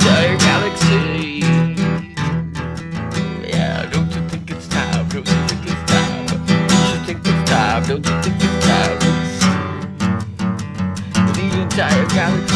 entire galaxy. Yeah, don't you think it's time? Don't you think it's time? Don't you think it's time? Don't you think it's time? The entire galaxy.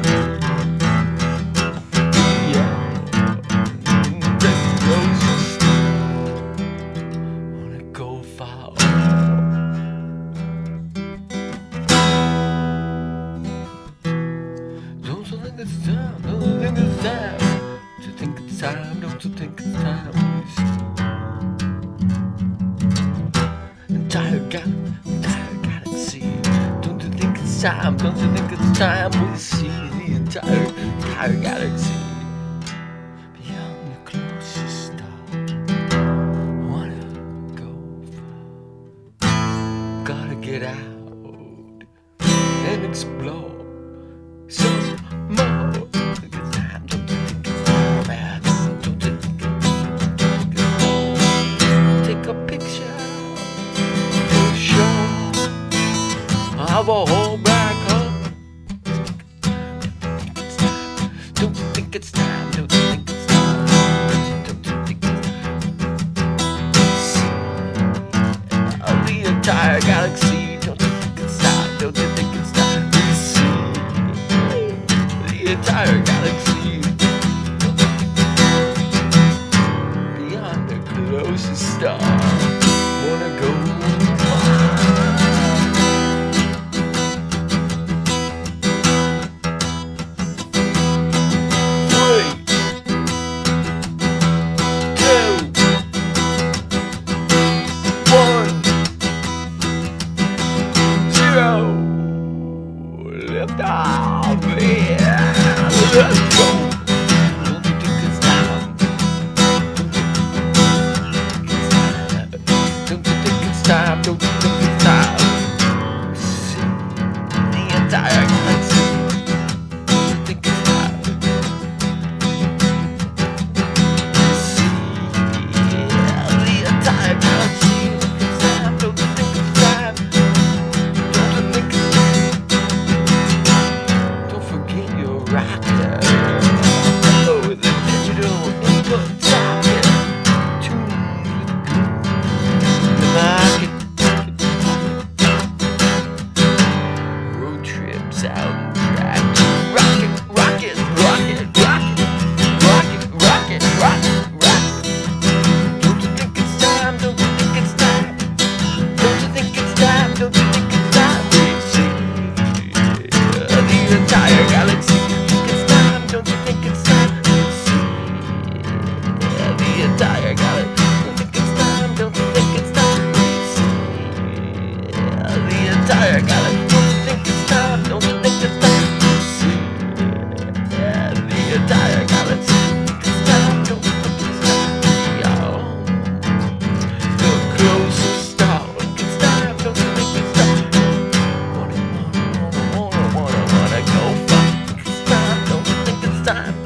Don't you think it's time? Don't you think it's time? Don't you think it's time? Don't you think it's time? Entire galaxy. Don't you think it's time? Don't you think it's time? We see the entire galaxy beyond the closest star. Wanna go far? Gotta get out and explore. Some more. Don't you think it's time? Don't you think it's time, man? Don't you think it's time? Take a picture for sure of a whole black hole. Don't you think it's time? Don't you think it's time? Don't you think it's time? Of the entire galaxy. Don't you think it's time? Don't you think it's time? The entire galaxy beyond the closest star. Wanna go far? 3, 2, 1, 0. Lift off, yeah. Let's go. Don't you think it's time? Don't you think it's time? Don't you think it's time? See the entire galaxy. Don't you think it's time? See the entire galaxy. Don't you think it's time? Don't you think it's time? Don't forget your rocket. Oh, the digital input socket. Tuned with the market. Road trip soundtrack. Rocket, rocket, rocket, rocket, rocket, rocket, rocket, rocket. Don't you think it's time? Don't you think it's time? Don't you think it's time? Don't you think it's time? We see the entire galaxy. It's time. Don't you think it's time? We see the entire galaxy. Don't you think it's time? Don't you think it's time? We see the entire galaxy. Don't you think it's time? Don't you think it's time? We see the entire galaxy. It's time. Don't you think it's time? Yo, the closest star. It's time. Don't you think it's time? Wanna go far? It's time. Don't you think it's time?